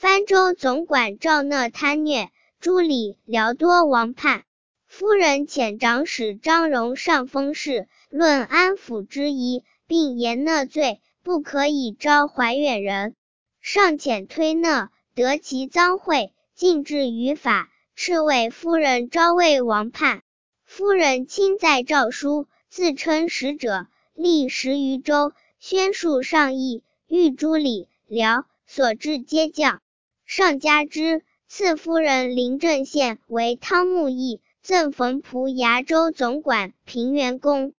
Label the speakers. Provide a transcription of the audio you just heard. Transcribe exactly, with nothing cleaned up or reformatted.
Speaker 1: 番州总管赵讷贪虐，诸里辽多王叛。夫人遣长史张荣上封事，论安抚之宜，并言讷罪，不可以招怀远人。上遣推讷，得其赃贿，尽治于法，敕谓夫人昭魏王叛。夫人亲在诏书，自称使者，历十余州，宣述上议，谕诸里辽所至皆降。上加之，赐夫人临镇县为汤沐邑，赠冯仆崖州总管平原公。